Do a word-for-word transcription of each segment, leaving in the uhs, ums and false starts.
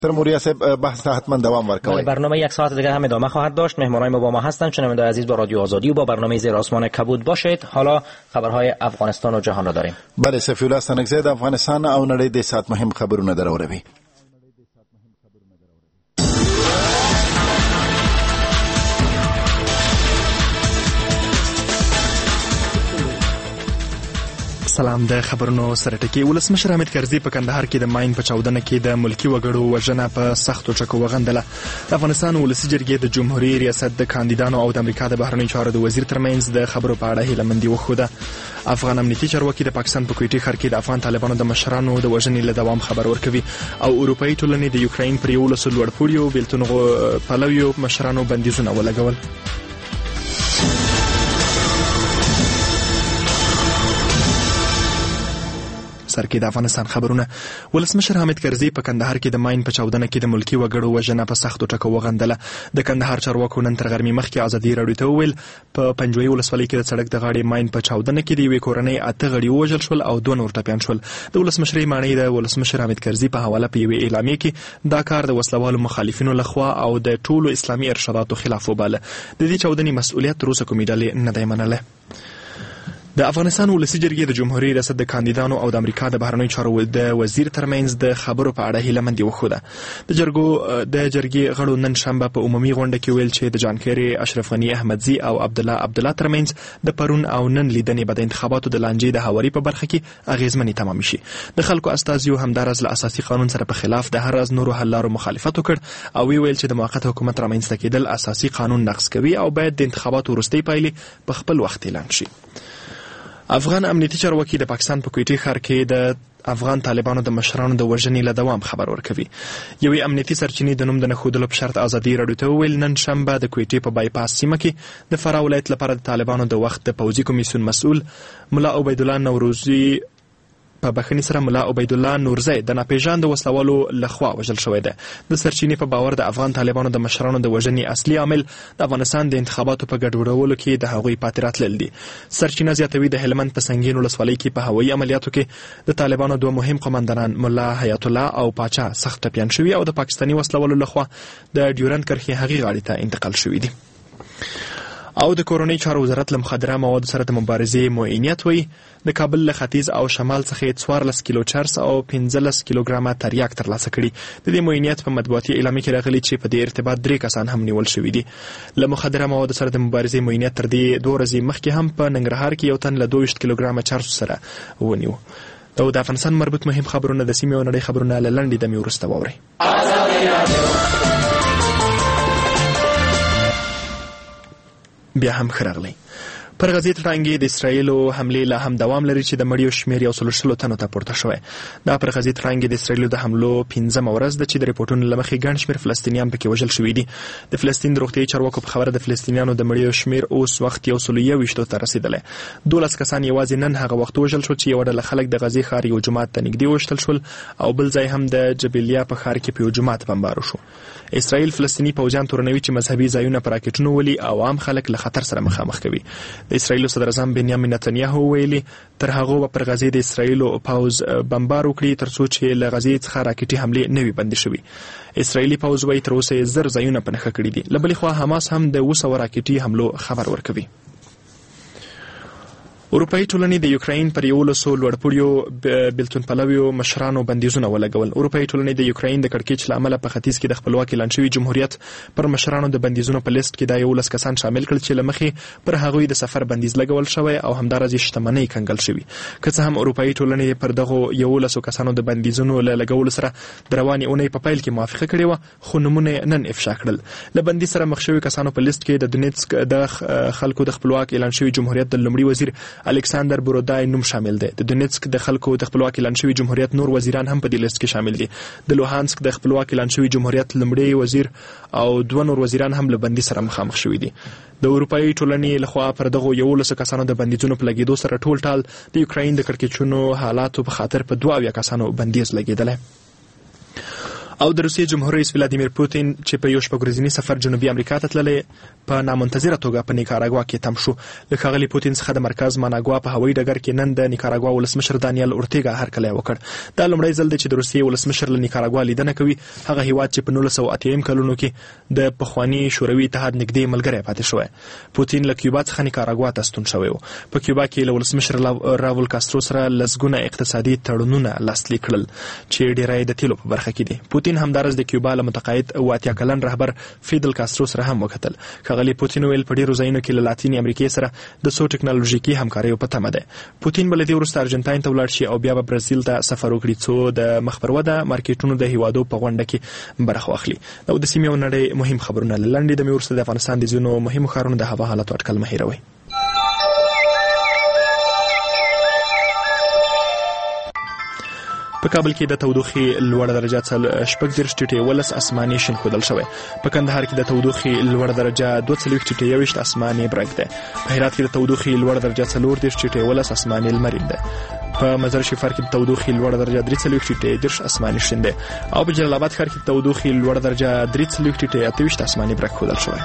تر موریا صاحب بحث حتما دوام ورکوید. برنامه یک ساعت دیگر هم ادامه خواهد داشت. مهمانای ما با ما هستند. شنوندگان عزیز با رادیو آزادی و با برنامه زیر آسمان کبود باشید. حالا خبرهای افغانستان و جهان را داریم. بله صفی الله سنگزی د افغانستان او نړۍ د ساعت مهم خبرونه دروروي. سلام. د خبرونو سره ټکی. ولسمشر حامد کرزي په کندهار کې د ماین په چاودنه کې د ملکی وګړو وژنه په سختو ټکو وغندله. د افغانستان ولسي جرګې د جمهوریت ریاست د کاندیدانو او د امریکا د بهرنیو چارو د وزیر ترمنځ د خبرو په اړه هیله مندي وښوده. افغان امنیتي چارواکي د پاکستان په کویټي ښار کې د افغان طالبانو د مشرانو د وژنې له دوام خبر ورکوي او اروپאי ټولنې د یوکرين پر یولسو لوړپوړیو بیلتون پلویو مشرانو بندیزونه ولګول. سرکې د افغانستان خبرونه. ولسمشر حامد کرزي په کندهار کې د ماین په چاودنه کې د ملکی وګړو وژنه په سختو ټکو وغندله. د کندهار چارواکو نن تر غرمې مخکې ازادي راډیو ته وویل په پنجوي ولسوالۍ کې د سړک د غاړې ماین په چاودنه کې د یوې کورنۍ اته غړي ووژل شول او دوه نور ټپیان شول. د ولسمشرۍ ماڼۍ د ولسمشر حامد کرزي په حواله په یوې اعلامیه کې دا کار د وسلوالو مخالفینو لخوا او د ټولو اسلامي ارشاداتو خلاف وباله. د دې چاودنې مسؤلیت تر اوسه کومې ډلې نه دی منلی. د افغانستان ولسي جرګې د جمهوریت ریاست د کاندیدانو او د امریکا د بهرنیو چارو د وزیر ترمنځ د خبرو په اړه هیله مندي وښوده. د جرګو د جرګې غړو نن شنبه په عمومي غونډه کې ویل چې د جانکيري اشرف غني احمدزي او عبد الله عبد الله ترمنځ د پرون او نن لیدنې به د انتخاباتو د لانجې د هواري په برخه کې اغیزمنې تمام شي. د خلکو استازیو همدارس له اساسي قانون سره په خلاف د هر از نورو حل لارو مخالفت وکړ او ویل چې د موقت حکومت رامنځته کېدل اساسي قانون نقض کوي او باید د انتخاباتو وروستۍ پایلې په خپل وخت اعلان شي. افغان امنیتي چارواکي د پاکستان په کویټي ښار کې د افغان طالبانو د مشرانو د وژنې له دوام خبر ورکوي. یوې امنیتي سرچینې د نوم د نښودلو په شرط ازادي راډیو ته وویل نن شنبه د کویټي په بایپاس سیمه کې د فراه ولایت لپاره د طالبانو د وخت د پوځي کمیسیون مسؤل ملا عبیدالله نوروزي په بخښنې سره ملا عبیدالله نورزی د ناپېژاندو وسلوالو لخوا وژل شوی دی. د سرچینې په باور د افغان طالبانو د مشرانو د وژنې اصلي عامل د افغانستان د انتخاباتو په ګډوډولو کې د هغوی پاتې راتلل دي. سرچینه زیاتوي د هلمند په سنګین ولسوالۍ کې په هوایي عملیاتو کې د طالبانو دوه مهم قماندانان ملا حیات الله او پاچا سخت ټپیان شوي او د پاکستاني وسلوالو لخوا د ډیورند کرښې هغې غاړې ته انتقال شوي دي. او د کورنۍ چارو وزارت له مخدره موادو سره د مبارزې معینیت وایي د کابل له ختیځ او شمال څخه څوارلس کیلو چرس او پنځلس کیلوګرامه تریاک ترلاسه کړي. د دې معینیت په مطبوعاتي اعلامیه کې راغلي چې په دې ارتباط درې کسان هم نیول شوي دي. له مخدره موادو سره د مبارزې معینیت تر دې دوه ورځې مخکې هم په ننګرهار کې یو تن له دوه ویشت کیلوګرامه چرس سره ونیو. دا د افغانستان مربوط مهم خبرونه د سیمې او نړۍ خبرونه له لنډې دمې وروسته واورئ. بیا هم ښه راغلی. پر غزې تړانګې د اسرایلو حملې لا هم دوام لري چې د مړیو شمېر یو سل شلو تنو ته پورته شوی. دا پر غزې تړانګې د اسرایلو د حملو پنځمه ورځ ده چې د ریپورټونو له مخې ګڼ شمېر فلسطینیان پکې وژل شوي دي. د فلسطین د روغتیایي چارواکو په خبره د فلسطینیانو د مړیو شمېر اوس وخت یو سل یو ویشتو ته رسېدلی. دولس کسان یوازې نن هغه وخت وژل شول چې یوه ډله خلک د غزې ښار یو جومات ته نږدې وشتل شول او بل ځای هم د جبلیا په ښار کې په یو جومات بمبار شو. اسرائیل فلسطیني پوځیان تورنوي چې مذهبي ځایونه په راکټونو ولي او عام خلک له خطر سره مخامخ کوي. د اسرائیل صدر اعظم بنیامین نتنیاهو ویلي تر هغه به پر غزې د اسرائیل پوځ بمبار وکړي تر څو چې له غزې څخه راکټي حملې نه وي بندې شوي. اسرائیلي پوځ وايي تر اوسه زر ځایونه په نښه کړي دي. له بلې خوا حماس هم د اوه سوه راکټي حملو خبر ورکوي. اروپאי ټولنې د یوکرين پر یولسو لوړپوړیو بیلتون پلویو مشرانو بندیزونه ولګول. اروپאי ټولنې د یوکرين د کړکېچ له امله په ختیځ کې د خپلواکۍ اعلان شوي جمهوریت پر مشرانو د بندیزونو په لیست کې دا یولس کسان شامل کړل چې له مخې پر هغوی د سفر بندیز لګول شوی او همداراز شتمنۍ کنګل شوي. که څه هم اروپאי ټولنې پر دغو یولسو کسانو د بندیزونو له لګولو سره د روانې اونۍ په پیل کې موافقه کړې وه خو نومونه نن افشا کړل. له بندیز سره مخ شوي کسانو په لیست کې د دونیتسک د خلکو د خپلواک اعلان شوي جمهوریت د لومړي وزیر الکساندر برودای نوم شامل دی. د دونیتسک د خلکو د خپلواک اعلان شوي جمهوریت نور وزیران هم په دې لیست کې شامل دي. د لوهانسک د خپلواک اعلان شوي جمهوریت لومړي وزیر او دوه نور وزیران هم له بندي سره مخامخ شوي دي. د اروپאי ټولنې لخوا پر دغو یولسو کسانو د بندیزونو په لګېدو سره ټول ټال د یوکرين د کړکېچونو حالاتو په خاطر په دوه اویا کسانو بندیز لګېدلی. او د روسیې جمهور رئیس ولادیمیر پوتین چې په یو شپږ ورځني سفر جنوبي امریکا ته تللی په نامنتظره توګه په نیکاراګوا کې تم شو. له ښاغلي پوتین څخه د مرکز ماناګوا په هوایي ډګر کې نن د نیکاراګوا ولسمشر دانیل اورتیګا هرکلی وکړ. دا لومړی ځل دی چې د روسیې ولسمشر له نیکاراګوا لیدنه کوي، هغه هیواد چې په نولس سوه اتیا کلونو کې د پخواني شوروي اتحاد نږدې ملګری پاتې شوی. پوتین له کیوبا څخه نیکاراګوا ته ستون شوی و. په کیوبا کې له ولسمشر راول کاسترو سره لسګونه اقتصادي تړونونه لاسلیک کړل چې ډیری د تیلو په برخه کې دي. پوتین همدارس د کیوبا له متقاعد اوه اتیا کلن رهبر فیدل کاسترو سره هم وکتل. ښاغلي پوتین ویل په ډیرو ځایونو کې له لاتینې امریکې سره د څو ټکنالوژیکي همکاریو په تمه ده. پوتین به له دې وروسته ارجنټاین ته ولاړ شي او بیا به برازیل ته سفر وکړي څو د مخ پر وده مارکیټونو د هیوادو په غونډه کې برخه واخلي. نو د سیمې او نړۍ مهم خبرونه لنډې د میورسته د افغانستان د ځینو مهمو ښارونو د هوا حالت اټکل مه هیروئ. په کابل کې د تودوخې لوړه درجه شپږ دېرش ټیټې یولس اسماني شین ښودل شوی. په کندهار کې د تودوخې لوړه درجه دوه څلوېښت ټیټې یوویشت اسماني برګ دی. په هرات کې د تودوخې لوړه درجه څلور دېرش ټیټې یولس اسماني لمرین دی. په مزار شریف کې د تودوخې لوړه درجه درې څلوېښت ټیټې دېرش اسماني شین دی. او په جلال آباد ښار کې د تودوخې لوړه درجه درې څلوېښت ټیټې اته ویشت اسماني برګ ښودل شوی.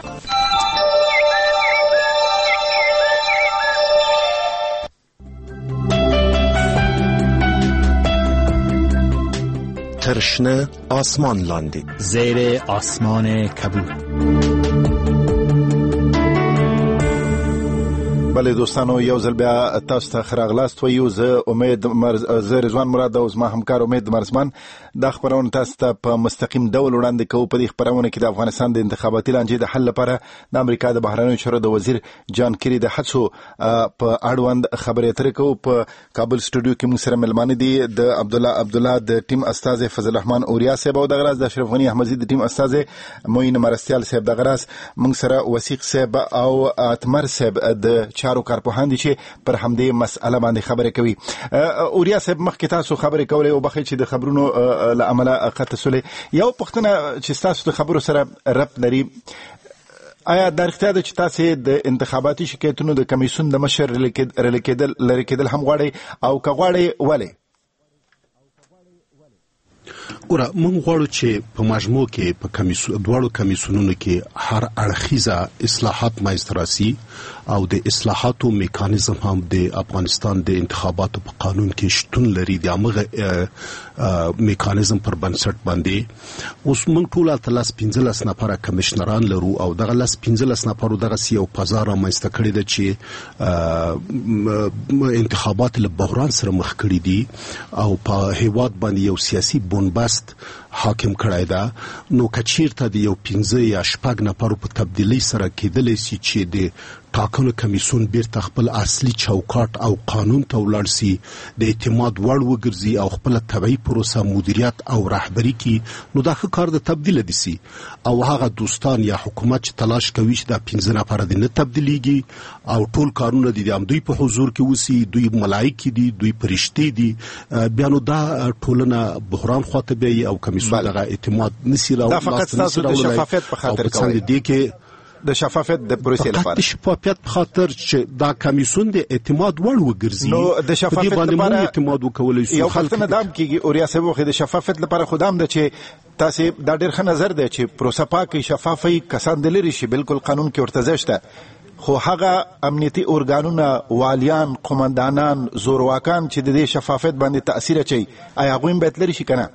ترشنه آسمان لاندی زیر آسمان کبود. بله دوستانو یو ځل بیا تاسو ته ښه راغلاست وایو. زه امید مرز... زه رضوان مراد او زما همکار امید مرزمان دا خبرونه تاسو ته په مستقیم ډول وړاندې کوو. په دې خبرونه کې د افغانستان د انتخاباتي لانجې د حل لپاره د امریکا د بهرنیو چارو د وزیر جان کیری د هڅو په اړوند خبرې اترې کوو. په کابل سټوډیو کې موږ سره ملمانه دي د عبدالله عبدالله د ټیم استاذ فضل الرحمن اوریا صاحب او د غراز د اشرف غنی احمدزي د ټیم استاذ موین مرستیال صاحب د غراز. موږ سره وثیق صاحب او اتمر صاحب د چارو کارپوهان دي چې پر همدې مسأله باندې خبرې کوي. اوریا صاحب مخکې تاسو خبرې کولې او بخښئ چې د خبرونو له امله قطع سولې. یو پوښتنه چې تاسو د خبرو سره ربط لري، آیا دا رښتیا ده چې تاسو د انتخاباتي شکایتونو د کمیسیون د مشر لرې کېدل لرې کېدل هم غواړئ او که غواړئ ولې؟ ګوره موږ غواړو چې په مجموع کې په کمیسیون دواړو کمیسیونونو کې هر اړخیزه اصلاحات منځته راسي او د اصلاحاتو میکانیزم هم د افغانستان د انتخاباتو په قانون کې شتون لري. د هغه میکانیزم پر بنسټ باندې اوس موږ ټول تلاس پنځلس نفر کمشنران لرو او دغه لاس پنځلس نفر دغه سیو بازار منځته کړی دی چې انتخابات له بحران سره مخ کړی دي او په هیواد باندې یو سیاسي بنبست حاکم کړای دا. نو کچیرته د یو پنځه یا شپږ نفر په تبدیلی سره کېدلی سي چې د ټاکنو کمیسیون بیرته خپل اصلي چوکاټ او قانون ته ولاړ سي، د اعتماد وړ وګرځي او خپل طبيعي پروسه مدیریت او رهبری کی، نو دا ښه کار د تبدیل دي سي. او هغه دوستان یا حکومت چې تلاش کوي چې دا پنځه نفر د نه تبدیلیږي او ټول کارونه دي د دوی په حضور کې وسی، دوی ملائکه دي، دوی فرشتي دي، بیا نو دا ټولنه بحران خواته بي او کمیسیون دغه اعتماد نسی راو. دا فقط تاسو د شفافیت په خاطر کوي، د دې کې د شفافیت د پروسې لپاره، د شفافیت په خاطر چې دا کمیسیون د اعتماد وړ وګرځي. نو د شفافیت لپاره اعتماد وکولای شي. یو خلک دام کیږي او ریاست وخت د شفافیت لپاره خدام ده چې تاسو دا ډېر ښه نظر دی چې پروسه پاکه شفافه کسان د لري شي، بالکل قانون کې ورته ځشته، خو هغه امنیتي اورګانونه، والیان، قومندانان، زورواکان چې د دې شفافیت باندې تاثیر اچي، آیا غویم به تلری شي کنه؟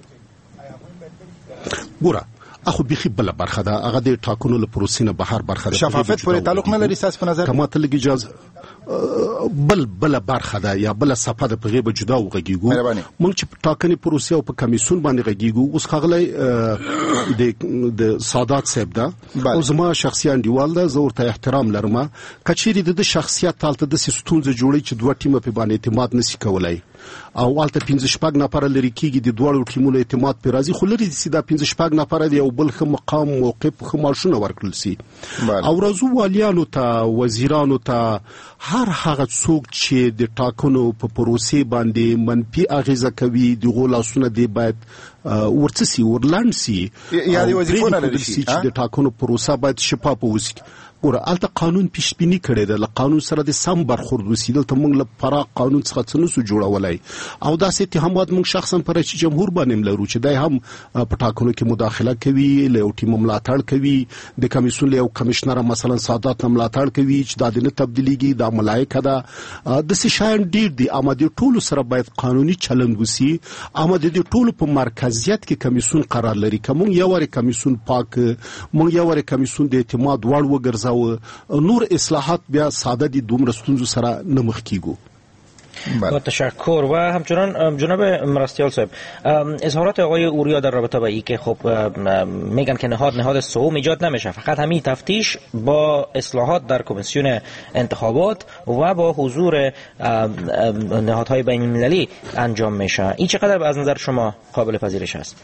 ګوره اخو بيخي بل برخه ده، هغه د ټاکنو له پروسې نه بهر برخه ده، شفافیت پورې تعلق نه لري. تاسو په نظر کما ته لګي اجازه بل بل برخه ده یا بل صفه ده په غیبه جدا وغږیږو. موږ چې ټاکنې پروسې او په کمیسیون باندې غږیږو، اوس خغلی د د سادات صاحب ده او زما شخصي انډیوال ده، زه ورته احترام لرم. کچېری د شخصیت تالته د سیستونز جوړی چې دوه ټیمه په باندې اعتماد نسی کولای او الته پنځه شپږ نفر لري کیږي، د دوړو ټیمونو اعتماد پر راځي، خو لري چې دا پنځه شپږ نفر دی او بل خه مقام موقف خه مارشونه ورکړل سي او رازو والیانو ته، وزیرانو ته، هر هغه څوک چې د ټاکنو په پروسې باندې منفي اغیزه کوي د غولاسونه دی باید ورڅسي ورلاند سي یا د وظیفو نه لري چې د ټاکنو پروسه باید شفاف وي. ګوره الته قانون پیشبینی کړی دی، له قانون سره د سم برخورد وسي. دلته موږ له پراخ قانون څخه څه نسو جوړولای او داسې اتهامات موږ شخصا پر رئیس جمهور باندې لرو چې دای هم په ټاکنو کې مداخله کوي، له یو ټیم ملاتړ کوي، د کمیسیون له یو کمشنر مثلا سادات ملاتړ کوي چې دا د نه تبدیلیږي، دا ملایکه ده. د څه شاین ډیر دي اما د ټولو سره باید قانوني چلند وسي. اما د دې ټولو په مرکزیت کې کمیسیون قرار لري. کوم یو ور کمیسیون پاک موږ یو ور کمیسیون د اعتماد وړ وګرځاو، نور اصلاحات بیا ساده دي، دومره ستونزو سره نه مخ کیږو. با تشکر. و همچنان جناب مرستیال صاحب، اظهارات آقای اوریا در رابطه با ای که خب میگن که نهاد نهاد سوم ایجاد نمیشه، فقط همین تفتیش با اصلاحات در کمیسیون انتخابات و با حضور نهادهای بین المللی انجام میشه، این چقدر از نظر شما قابل پذیرش است؟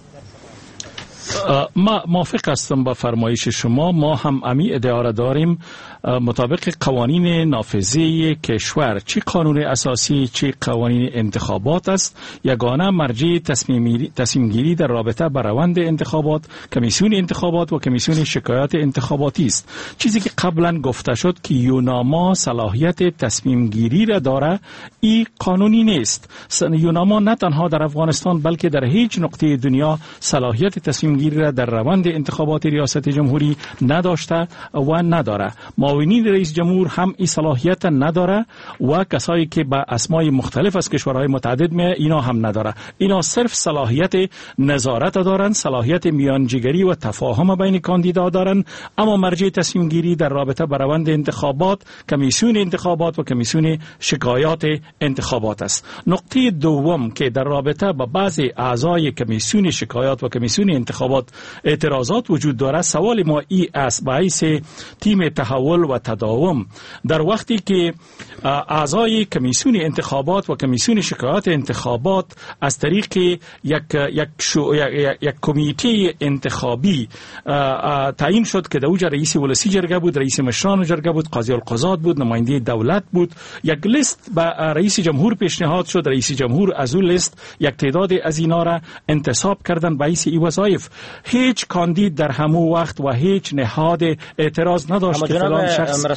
ما موافق هستم با فرمایش شما. ما هم امی ادعا را داریم مطابق قوانین نافذه کشور، چه قانون اساسی چه قوانین انتخابات است، یگانه مرجع تصمیم گیری در رابطه با روند انتخابات کمیسیون انتخابات و کمیسیون شکایات انتخاباتی است. چیزی که قبلا گفته شد که یوناما صلاحیت تصمیم گیری را داره، این قانونی نیست. یوناما نه تنها در افغانستان بلکه در هیچ نقطه دنیا صلاحیت تصمیم گیری را در روند انتخابات ریاست جمهوری نداشته و نداره. معاونین رئیس جمهور هم این صلاحیت نداره و کسایی که با اسمای مختلف از کشورهای متعدد می اینا هم نداره. اینا صرف صلاحیت نظارت دارن، صلاحیت میانجیگری و تفاهم بین کاندیدا دارن، اما مرجع تصمیم گیری در رابطه با روند انتخابات کمیسیون انتخابات و کمیسیون شکایات انتخابات است. نقطه دوم که در رابطه با بعضی اعضای کمیسیون شکایات و کمیسیون انتخابات اعتراضات وجود داره، سوال ما ای است باعث تیم تحول و تداوم در وقتی که اعضای کمیسیون انتخابات و کمیسیون شکایات انتخابات از طریق یک یک شو یک, یک کمیته انتخابی تعیین شد که دوجه رئیس ولسی جرگه بود، رئیس مشران جرگه بود، قاضی القضات بود، نماینده دولت بود، یک لیست به رئیس جمهور پیشنهاد شد. رئیس جمهور از اون لیست یک تعداد از اینا را انتصاب کردن باعث این وظایف. هیچ کاندید در همون وقت و هیچ نهاد اعتراض نداشت که فلان شخص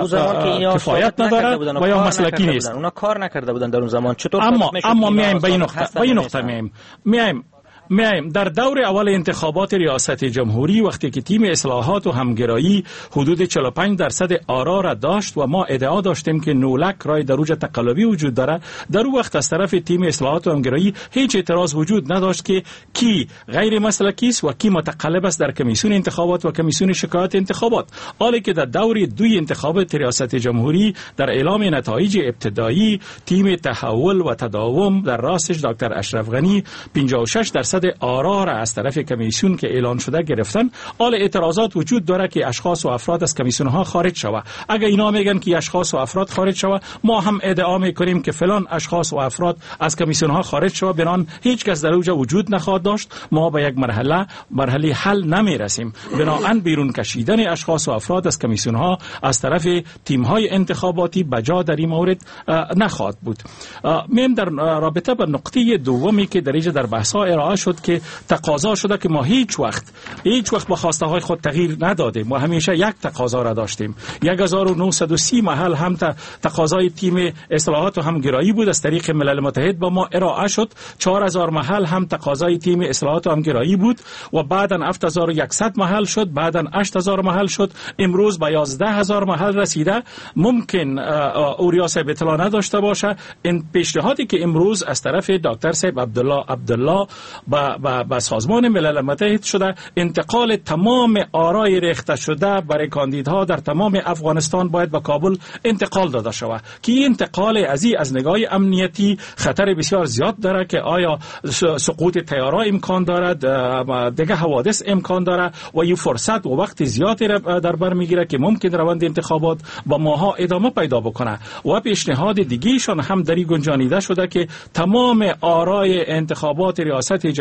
کفایت نداره و یا مسلکی نیست. اونا کار نکرده بودن در اون زمان. چطور اما اما میایم به این نقطه به این نقطه میایم میایم میایم در دور اول انتخابات ریاست جمهوری وقتی که تیم اصلاحات و همگرایی حدود چهل و پنج درصد آرا را داشت و ما ادعا داشتیم که نولک رای در اوج تقلبی وجود داره، در اون وقت از طرف تیم اصلاحات و همگرایی هیچ اعتراض وجود نداشت که کی غیر مسلکی است و کی متقلب است در کمیسیون انتخابات و کمیسیون شکایات انتخابات. حالی که در دور دوی انتخابات ریاست جمهوری در اعلام نتایج ابتدایی تیم تحول و تداوم در راستش دکتر اشرف غنی پنجاه و شش درصد آرا را از طرف کمیسیون که اعلان شده گرفتن. حال اعتراضات وجود داره که اشخاص و افراد از کمیسیون ها خارج شوه. اگر اینا میگن که اشخاص و افراد خارج شوه، ما هم ادعا میکنیم که فلان اشخاص و افراد از کمیسیون ها خارج شوه، بنان هیچ کس در اوجا وجود نخواهد داشت. ما به یک مرحله مرحله حل نمیرسیم. بنابراین بیرون کشیدن اشخاص و افراد از کمیسیون ها از طرف تیم های انتخاباتی بجا در این مورد نخواهد بود. میم در رابطه با نقطه دومی که در اینجا در بحث ها ارائه شد که تقاضا شده که ما هیچ وقت هیچ وقت با خواسته های خود تغییر ندادیم و همیشه یک تقاضا را داشتیم. هزار و نهصد و سی محل هم تقاضای تیم اصلاحات و همگرایی بود، از طریق ملل متحد با ما ارائه شد. چهار هزار محل هم تقاضای تیم اصلاحات و همگرایی بود و بعداً هفت هزار و صد محل شد، بعداً هشت هزار محل شد، امروز به یازده هزار محل رسیده. ممکن اوریا صاحب اطلاع نداشته باشه این پیشنهادی که امروز از طرف دکتر صاحب عبدالله عبدالله با با, با سازمان ملل متحد شده، انتقال تمام آرای ریخته شده برای کاندیدها در تمام افغانستان باید به کابل انتقال داده شود که این انتقال ازی از نگاه امنیتی خطر بسیار زیاد داره که آیا سقوط طیاره امکان دارد، دیگه حوادث امکان داره و این فرصت و وقت زیادی در بر میگیره که ممکن روند انتخابات با ماها ادامه پیدا بکنه. و پیشنهاد دیگه‌شان هم دری گنجانیده شده که تمام آرای انتخابات ریاست جمهوری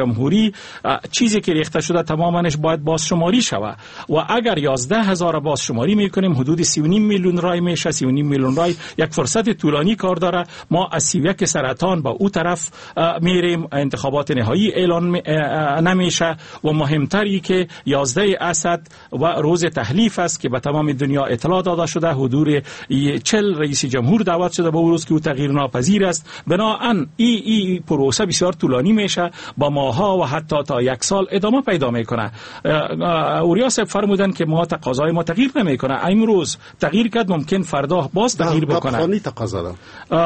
جمهوری چیزی که ریخته شده تمامش باید بازشماری شود و اگر یازده هزار بازشماری میکنیم حدود سی و نیم میلیون رای میشه. سی و نیم میلیون رای یک فرصت طولانی کار داره. ما از سی و یک سرطان با او طرف میریم، انتخابات نهایی اعلان نمیشه و مهمتری که یازده اسد و روز تحلیف است که به تمام دنیا اطلاع داده شده. حضور چهل رئیس جمهور دعوت شده به روز که او تغییر ناپذیر است. بنابراین این ای پروسه بسیار طولانی میشه، با ماها و حتی تا یک سال ادامه پیدا میکنه. اوریا صاحب فرمودن که ما تقاضای ما تغییر نمیکنه. امروز تغییر کرد، ممکن فردا باز تغییر بکنه. پخوانی تقاضا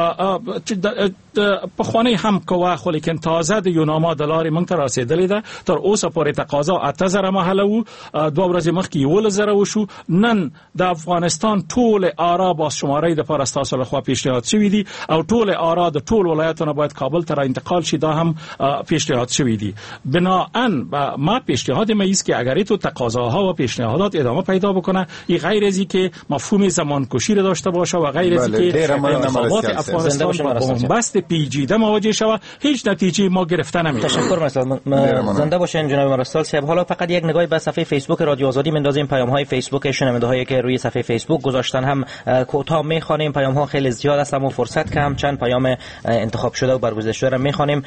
پخوانی هم کوه خو لیکن تازه د یوناما دلار مونږ ته رسیدلې ده. تر اوسه پورې تقاضا اته زره محله وو، دوه ورځې مخکې یولس زره وشو. نن د افغانستان ټول آرا با شماره د پر استاسو له خوا پیشنهاد شوی دي او ټول آرا د ټول ولایتونو باید کابل ته انتقال شي، دا هم پیشنهاد شوی دي. بناهن ما پیشنهاد ما است که اگر تو تقاضاها و پیشنهادات ادامه پیدا بکنه، این غیر از اینکه مفهوم زمان کشی را داشته باشه و غیر از اینکه انتخابات افغانستان با بنبست پیچیده مواجه شود، هیچ نتیجه ما گرفته نمیشه. تشکر مثلا زنده باشین جناب مرستال صاحب. حالا فقط یک نگاهی به صفحه فیسبوک رادیو آزادی میندازیم. پیام های فیسبوک شنونده هایی که روی صفحه فیسبوک گذاشتن هم کوتاه میخوانیم. پیام ها خیلی زیاد است اما فرصت کم، چند پیام انتخاب شده و برگزیده شده را میخوانیم،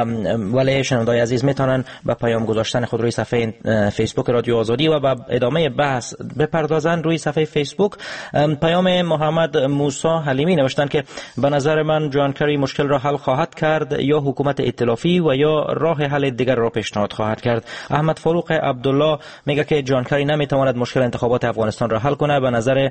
ولی شنونده های عزیز میتونن به پیام گذاشتن خود روی صفحه فیسبوک رادیو آزادی و به ادامه بحث بپردازن روی صفحه فیسبوک. پیام محمد موسی حلیمی نوشتن که به نظر من جان کری مشکل را حل خواهد کرد یا حکومت ائتلافی و یا راه حل دیگر را پیشنهاد خواهد کرد. احمد فاروق عبدالله میگه که جان کری نمیتواند مشکل انتخابات افغانستان را حل کنه. به نظر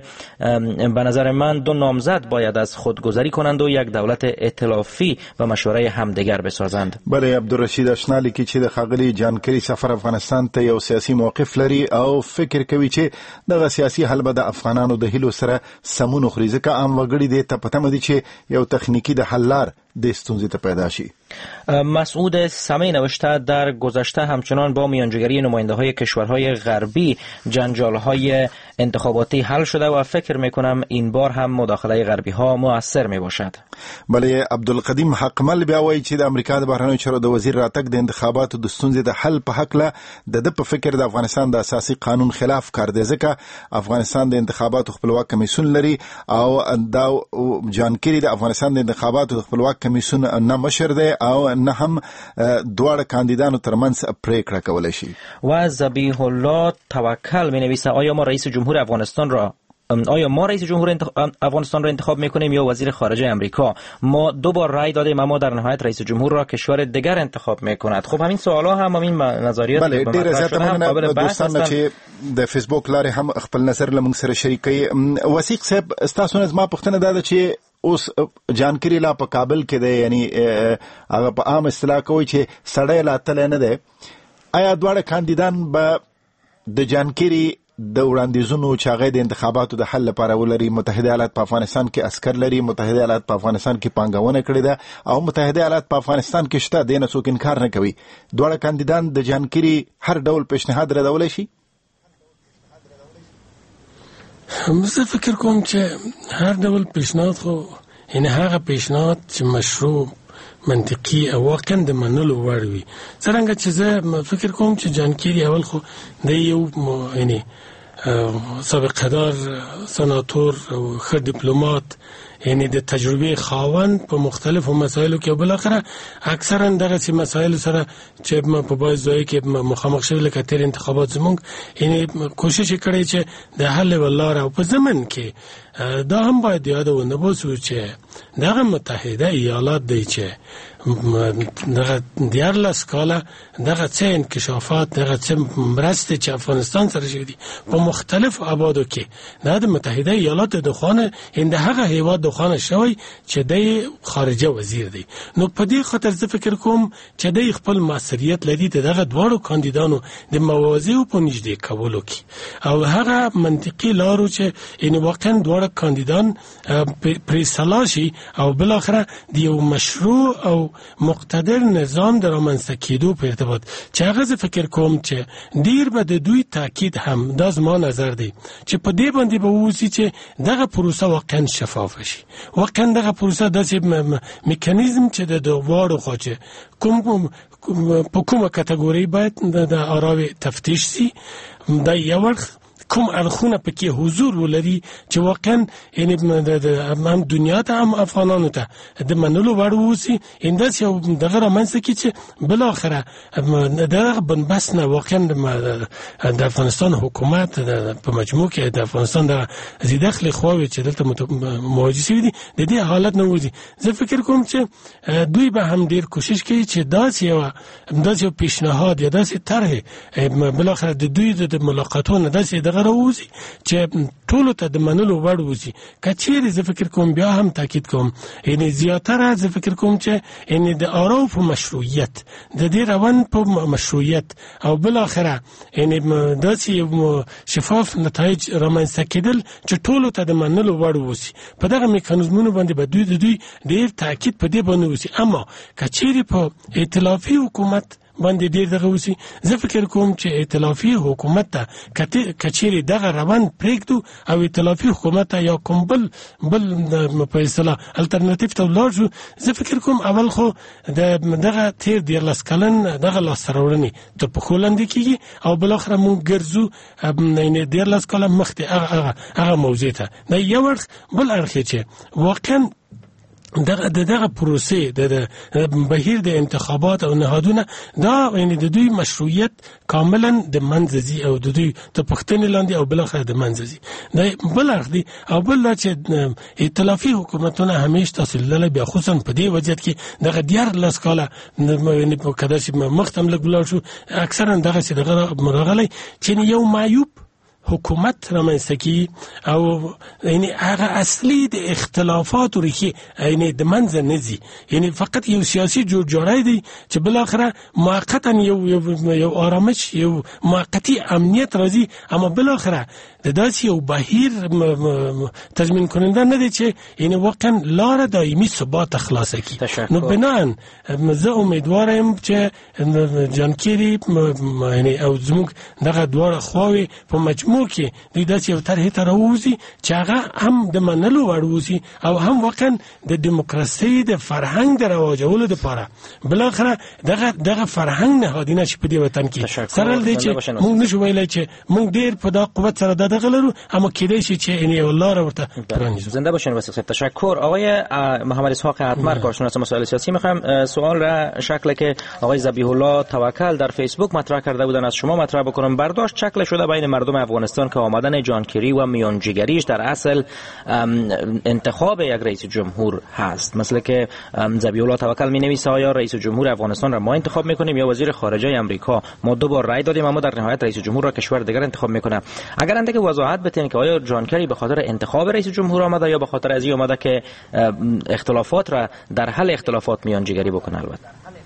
به نظر من دو نامزد باید از خودگذری کنند و یک دولت ائتلافی و مشوره همدیگر بسازند. بله، عبدالرشید اشنالی کی چې د خاغلی جان کری سفر افغانستان ته یو سیاسي موقف لري او فکر کوي چې دغه سیاسي حل به د افغانانو د هیلو سره سمون خوري، ځکه عام وګړي دې ته پته مدي چې یو تخنیکی د حل لار د ستونزې ته پیدا شي. مسعود سمی نوشته در گذشته همچنان با میانجیگری نماینده های کشورهای غربی جنجال های انتخاباتی حل شده و فکر میکنم این بار هم مداخله غربی ها مؤثر می باشد. بله، عبدالقدیم حقمل بیا وایي چې د امریکا د بهرنیو چارو د وزیر راتګ د انتخاباتو د ستونزې د حل په حق له د د په فکر د افغانستان د اساسي قانون خلاف کار دی، ځکه افغانستان د انتخاباتو خپلواک کمیسیون لري او دا جان کری د افغانستان د انتخاباتو د خپلواک کمیسیون نه مشر دی او نه هم دواړه کاندیدانو ترمنځ پریکړه کولای شي. و ذبیح الله توکل می نویسه آیا ما رئیس جمهور افغانستان را آیا ما رئیس جمهور انتخاب افغانستان را انتخاب میکنیم یا وزیر خارجه امریکا؟ ما دو بار رای دادیم اما در نهایت رئیس جمهور را کشور دیگر انتخاب میکند. خب همین سوالا هم همین نظریات بله ډیر زیات مننه دوستان چې د فیسبوک لارې هم خپل نظر لمن سره شریکي. وثیق صاحب تاسو نه زما پوښتنه ده چې اوس جان کری لا په کابل کې دی، یعنی هغه په عام اصطلاح کوي چې سړی لا تل نه دی. آیا دواړه کاندیدان به د جان کری د وړاندیزونو چې هغه د انتخاباتو د حل لپاره ولري، متحده ایالات په افغانستان کې عسكر لري، متحده ایالات په افغانستان کې پانګونه کړې ده او متحده ایالات په افغانستان کې شته، دینه څوک انکار نه کوي، دواړه کاندیدان د جان کری هر ډول پیشنهاد ردولای شي؟ زه فکر کوم چې هر ډول پیشنهاد خو یعنی هغه پیشنهاد چې مشروع منطقي او واقعا د منلو وړ وي. څرنګه چې زه فکر کوم چې جان کری اول خو د یو یعنی سابقه دار سناتور او ښه ډیپلومات، یعنی د تجربه خاوند په مختلفو مسایلو کې، بل اخره اکثرا دغه سي مسایل سره چې په بای ځای کې مخامخ شوی لکه تیر انتخابات زمونږ یعنی کوشش کړی چې د حل ولاره او په زمن کې دا هم باید یاد ونه بوسو چې دغه متحده ایالات دی چې دغه دیارلس کاله دغه څه انکشافات دغه څه مرستې چې افغانستان سره شوي دي په مختلف ابعادو کې د متحده ایالات د خوانه هند هغه هیواد د خوانه شوی چې د خارجه وزیر دی. نو په دې خاطر زه فکر کوم چې د خپل مسؤلیت لري دغه دواړو کاندیدانو د موازیو په نږدې کولو کې او هغه منطقي لارو چې ان واقعا دواړه کاندیدان پرې سلاشي او بل اخره د یو مشروع او مقتدر نظام در رامنځته کېدو په ارتباط چې هغه زه فکر کوم چې ډیر به د دوی تاکید هم دا زما نظر دی چې په دې باندې به ووسی چې دغه پروسه واقعا شفاف شي، واقعا دغه پروسه داسې میکانیزم چې د دوړو خو چې کوم په کومه کټګوري باید د آراوي تفتیش سي. دا یو اړخ کوم اړخونه پکې حضور ولري چې واقعا یعنی د هم دنیا ته هم افغانانو ته د منلو وړ ووسي. انداس یو دغه رامنځته کړي چې بل اخره دغه بنبست نه واقعا د افغانستان حکومت په مجموع کې د افغانستان د زیدخل خواوې چې دلته مواجه شوي دي د دې حالت نه وځي. زه فکر کوم چې دوی به هم ډیر کوشش کوي چې داسې یو داسې یو پیشنهاد یا داسې طرح بل اخره د دوی د ملاقاتونو داسې دغه راوځي چې ټولو ته د منلو وړ وځي. کچېرې زه فکر کوم بیا هم تاکید کوم یعنی زیاتره زه فکر کوم چې یعنی د آراو په مشروعیت د دې روان په مشروعیت او بل اخره یعنی داسې یو شفاف نتایج رامنځته کېدل چې ټولو ته د منلو وړ وځي. په دغه میکانیزمونو باندې به دوی د دوی ډیر تاکید په دې باندې وځي. اما کچېرې په ائتلافي حکومت باندې ډیر دغه وسی زه فکر کوم چې ائتلافي حکومت ته کچېرې دغه روان پرېږدو او ائتلافي حکومت ته یا کوم بل بل په اصطلاح الټرناتیو ته ولاړ شو. زه فکر کوم اول خو د دغه تیر دیارلس کلن دغه لاسته راوړنې تر پښو لاندې کېږي او بالاخره موږ ګرځو یعنې دیارلس کاله مخکې هغه هغه موضوع ته. دا یو اړخ. بل اړخ چې واقعا دغه دغه پروسې د بهیر د انتخابات او نهادونه دا یعنی د دوی مشروعیت کاملا د منځزي او د دوی ته پښتنې لاندې او بلخره د منځزي دا بل اړخ دی. او بل چې ائتلافي حکومتونه همیشه تاسو بیا خصوصا په دې وضعیت کې دغه دیار لاس کاله یعنی په کده چې مختم لګول شو اکثرا دغه چې دغه مرغلي چې یو معیوب حکومت رامنځته کی او یعنی هغه اصلي د اختلافات ورکی یعنی د منځ نه ځي. یعنی فقط یو سیاسي جوړ جوړای دی چې بل اخره موقتا یو یو آرامش یو موقتی امنیت راځي اما بل اخره د داسې یو بهیر تضمین کننده نه دی چې یعنی واقعا لار دایمي ثبات خلاصه کی. نو بنان زه امیدوارم چې جانکيري یعنی او زموږ دغه دوه خواوې په مجموع کې دوی داسې یو طرحې ته راووځي چې هغه هم د منلو وړ ووسي او هم واقعا د دیموکراسۍ د فرهنګ د رواجولو دپاره بالاخره دغه دغه فرهنګ نهادینه چې په دې وطن کې سره دی چې موږ نشو ویلی چې موږ ډېر په دا قوت سره دا دغه لرو اما کېدای شي چې یعنې یو لاره ورته پرانیزو. زنده باشین وسیق صاحب. تشکر. آقای محمد اسحاق حتمر کارشناس مسائل سیاسی میخوام سوال را شکل که آقای ذبیح الله توکل در فیسبوک مطرح کرده بودن از شما مطرح بکنم. برداشت شکل شده بین مردم افغانستان که آمدن جانکری و میانجیگریش در اصل انتخاب یک رئیس جمهور هست. مثل که ذبیح الله توکل می‌نویسه آیا رئیس جمهور افغانستان را ما انتخاب میکنیم یا وزیر خارجه امریکا؟ ما دو بار رأی دادیم اما در نهایت رئیس جمهور را کشور دیگر انتخاب میکنه. اگر انده که وضاحت بتین که آیا جانکری به خاطر انتخاب رئیس جمهور آمده یا به خاطر از این آمده که اختلافات را در حل اختلافات میانجیگری بکنه؟ البته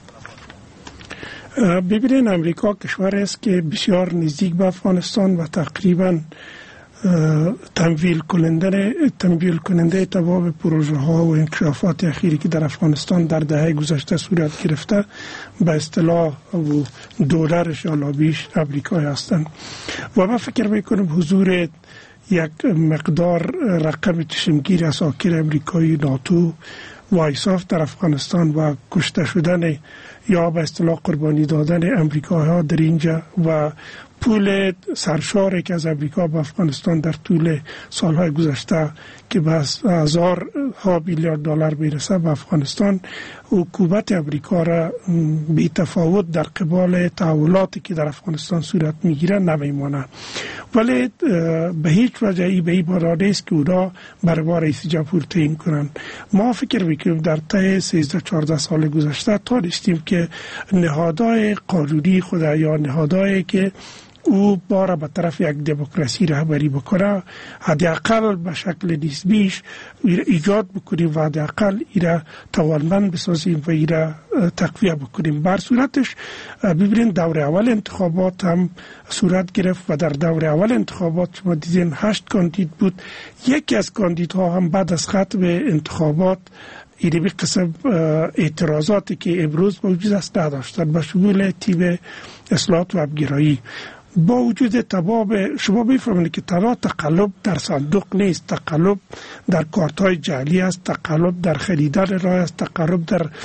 ببینید امریکا کشوری است که بسیار نزدیک به افغانستان و تقریبا تمویل کننده تمویل کننده تمام پروژه ها و انکشافات اخیری که در افغانستان در دهه گذشته صورت گرفته به اصطلاح دولارش یا لابیش امریکایی هستند و من فکر میکنم حضور یک مقدار رقم چشمگیر اساکر امریکایی ناتو و ایساف در افغانستان و کشته شدن یا به اصطلاح قربانی دادن امریکایی ها در اینجا و پول سرشاری که از امریکا به افغانستان در طول سالهای گذشته که به هزار ها میلیارد دلار میرسه به افغانستان حکومت امریکا را بی تفاوت در قبال تحولاتی که در افغانستان صورت میگیره نمیمانه. ولی به هیچ وجهی به این باره نیست که اونا برای رئیس جمهور تعیین کنن. ما فکر میکنیم در طی سیزده چهارده سال گذشته تا نیستیم که نهادهای قانونی خود یا نهادهایی که او بار به طرف یک دموکراسی رهبری بکنه حداقل به شکل نسبیش ایجاد بکنیم و حداقل ایره توانمند بسازیم و ایره تقویه بکنیم. بر صورتش ببینید دور اول انتخابات هم صورت گرفت و در دور اول انتخابات شما دیدین هشت کاندید بود. یکی از کاندیدها هم بعد از ختم انتخابات اینی به قسم اعتراضاتی که امروز موجود است نداشتن به شمول تیم اصلاحات و همگرایی. با وجود تمام شما میفهمید که تنها تقلب در صندوق نیست، تقلب در کارت‌های جعلی است، تقلب در خریدن رای است، تقلب در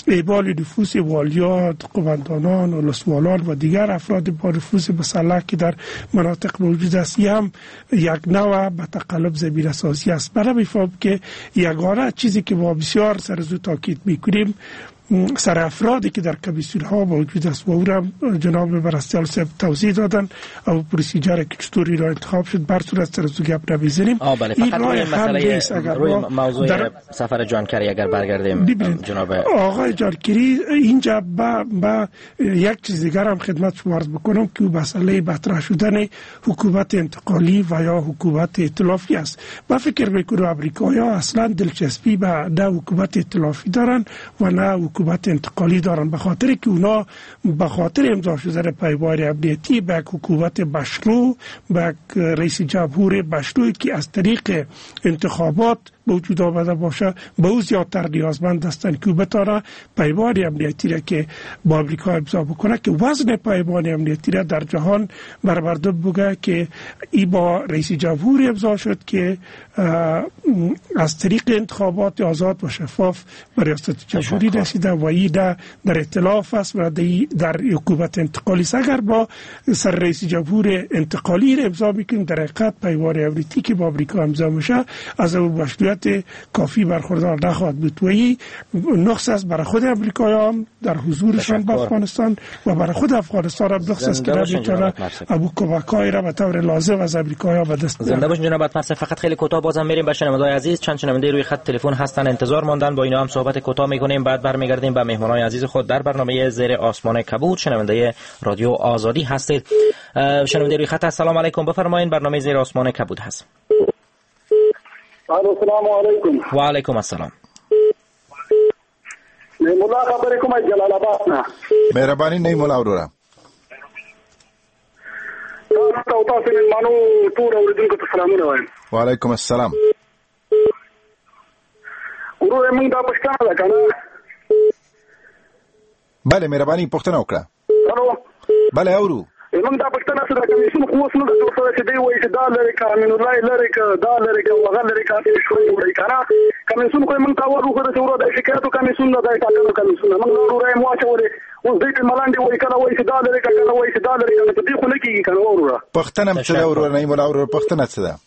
اعمال نفوذ والیات، قوماندانان، ولسوالان و دیگر افراد با نفوذ مسلح که در مناطق موجود است هم یک نوع به تقلب زمین سازی است. من می‌فهمم که یگانه چیزی که ما بسیار سر زو تاکید می‌کنیم سر افرادی که در کمیسیون ها موجود است و او را جناب مرستیال صاحب توضیح دادن او پروسیجر که چطوری را انتخاب شد بر صورت سر زو گپ نمیزنیم. بله فقط روی مسئله روی موضوع در سفر جانکری اگر برگردیم جناب آقای جانکری اینجا با, با یک چیز دیگر هم خدمت شما عرض بکنم که مسئله مطرح شدن حکومت انتقالی و یا حکومت ائتلافی است. من فکر میکنم امریکایی‌ها اصلا دلچسپی به نه حکومت ائتلافی دارن و نه حکومت انتقالی دارن، به خاطر که اونا به خاطر امضا شدن پیمان امنیتی به حکومت مشروع، به رئیس جمهور مشروعی که از طریق انتخابات موجود آمده باشه به او زیادتر نیازمند هستند که بتاره پیمان امنیتی را که با امریکا امضا بکنه که وزن پیمان امنیتی را در جهان بر مردم بگه که ای با رئیس جمهور امضا شد که از طریق انتخابات آزاد و شفاف به ریاست جمهوری رسیده و ای در ائتلاف است و در حکومت انتقالی است. اگر با سر رئیس جمهور انتقالی را امضا میکنیم در حقیقت پیمان امنیتی که با امریکا امضا میشه از اون مشروعیت کافی برخوردار نخواهد بود و این نقص است برای خود امریکایان در حضورشان به افغانستان و برای خود افغانستان هم نقص است که نمیتونه ابو کمک‌های را به طور لازم از امریکایی‌ها به دست بیاره. زنده باشین جناب مرسی. فقط خیلی کوتاه بازم میریم به شنونده‌های عزیز. چند شنونده روی خط تلفن هستن انتظار ماندن، با اینا هم صحبت کوتاه میکنیم بعد برمیگردیم به مهمانان عزیز خود در برنامه زیر آسمان کبود. شنونده رادیو آزادی هستید. شنونده روی خط السلام علیکم بفرمایید، برنامه زیر آسمان کبود هست. السلام علیکم. و علیکم السلام. نیمولا خبر کوم جلال آباد نه. مهربانی نیمولا ورورا. تاسو تاسو مانو ټول اوریدونکو ته سلامونه وایم. و علیکم السلام. ورور موږ دا پښتانه ده کنه. بله مهربانی پښتنه وکړه. الو. بله اورو. موږ دا پښتنه سره کمیسیون خو اوس نو د څه چې دی وایي چې دا لري قانون الله لري ک دا لري ک وغه لري ک شوي وړي کنه کمیسیون خو موږ تا ورو خو د ورو د شکایتو کمیسیون نه دی ټاکلو کمیسیون موږ ورو راي مو اچولې اوس دې په ملاندې وایي کله وایي چې دا لري ک کله وایي چې دا لري ک دې خو نه کیږي کنه ورو پښتنه څه دا ورو نه مولا ورو پښتنه څه ده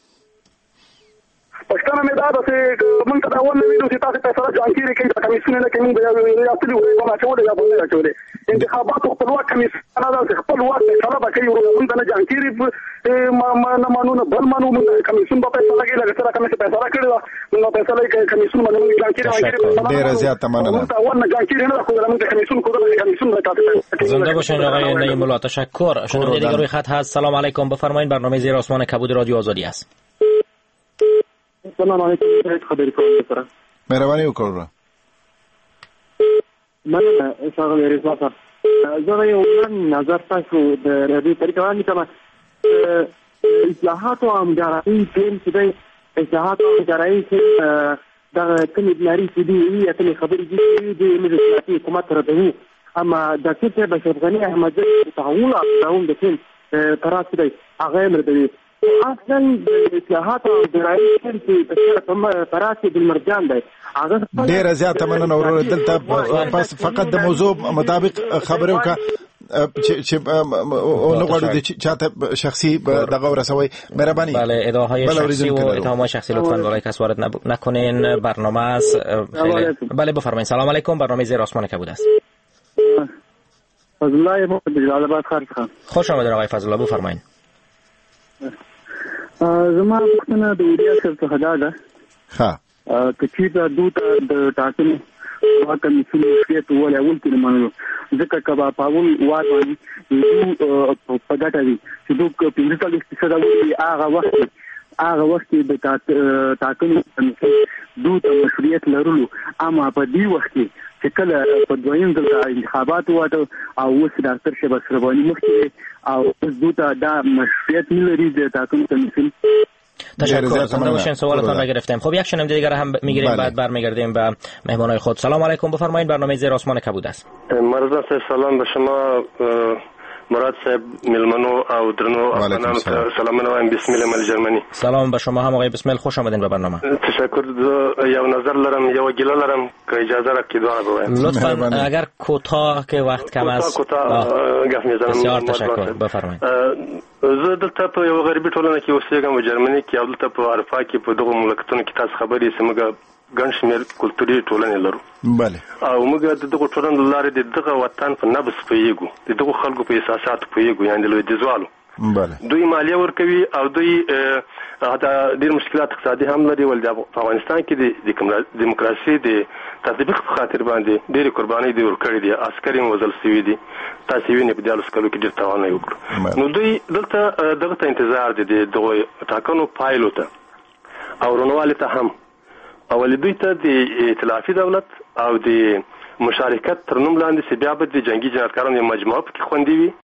پښتنه مې دا ده چې موږ ته دا ونه ویلو چې تاسو ته سره جانکيري کې کمیسیون نه کوي دا یو اصلي وایي ما اچولې دا باندې اچولې انتخابات خپلواک کمیسیون نه دا خپلواک طلب کوي ورو موږ نه جانکيري ما نه مانو نه بل مانو موږ کمیسیون په پیسې لګي لګي سره کمیسیون پیسې راکړي موږ پیسې لګي کمیسیون باندې جانکيري وایي ډیر زیات مننه دا ونه جانکيري نه خو موږ کمیسیون خو دا کمیسیون نه تاسو زنده باشین آقای نعیم الله تشکر. شنونده دیگر روی خط هست. سلام علیکم بفرمایید، برنامه زیر آسمان کبود رادیو آزادی است. سلام علیکم خبری کوم سره مهرباني وکړه. من څنګه رضا صاحب زه یو نظر تاسو د رادیو طریقه باندې کوم اصلاحات او همکاري ټیم چې د اصلاحات او همکاري چې د کلی بلاري چې دی یا کلی خبرې دي د ملي حکومت راځي اما د څه په شرغني احمد تعاون او د ټیم تراسي دی هغه مرده اصلا اصلاحات او درایي چې په تراسي د مرجان دی هغه ډیر زیات مننه ورور دلته بس فقط د موضوع مطابق خبرو کا چې نو غواړو چې چاته شخصي دغه ورسوي مهرباني. بله ادعاهای شخصی و اتهامات شخصی لطفاً برای کس وارد نکنین. برنامه است. بله بفرمایید. سلام علیکم، برنامه زیر آسمان کبود است. فضل الله محمد جلال آباد خارج خان. خوش آمدید آقای فضل الله، بفرمایید. زما پښتنه د ویډیو څخه دا ده ها چې دا دوت د ټاکنو واکه مسؤلیت شته ولې اول کې منلو ځکه کبا پاول واد باندې په ګټه دي چې دوی په پنځه فیصد ولې هغه وخت هغه وخت د ټاکنو دوت مسؤلیت لرلو اما په دې وخت چې کله په دویم ځل انتخابات واټو او اوس ډاکټر شبا سربانی مخکې او اوس دوته دا مشروعیت نه لري د ټاکنو کمیسیون. تشکر. زنده باشین. سوالتون را گرفتیم. خب یک شنونده دیگر هم میگیریم بعد برمیگردیم به مهمانای خود. سلام علیکم بفرمایید، برنامه زیر آسمان کبود است. مرزا سلام به شما مراد صاحب ملمنو او درنو افغانانو ته سلامونه وایم. بسم الله مل جرمنی. سلام به شما هم آقای بسم الله، خوش آمدین به برنامه. تشکر. یو نظر لرم، یو گله لرم که اجازه را که دعا بگویم. لطفا اگر کوتاه که وقت کم است. کوتاه گپ میزنم. بسیار تشکر. بفرمایید. زه دلته په یو غریبي ټولنه کې اوسېږم په جرمني کې، او دلته په اروپا کې په دغه مملکتونو کې تاسو خبرې یې موږ ګڼ شمېر کلتوري ټولنې لرو. بله. او موږ د دغه ټولنو له لارې د دغه وطن په نبض پوهېږو، د دغه خلکو په احساساتو پوهېږو، یعنې د لویدیځوالو. بله. دوی مالیه ورکوي او دوی حتی ډېر مشکلات اقتصادي هم لري، ولې په افغانستان کې د دیموکراسي د تطبیق په خاطر باندې ډېرې قربانۍ دوی ورکړې دي، عسکر یې وژل سوي دي. تاسې وینئ په دیارلس کلو کې ډېر تاوان یې وکړو. نو دوی دلته دغه ته انتظار دی د دغو ټاکنو پایلو ته او رونوالي ته هم، او ولې دوی ته د ائتلافي دولت او د مشارکت تر نوم لاندې چې بیا به د جنګي جنایتکارانو یو مجموعه پکې خوندي وي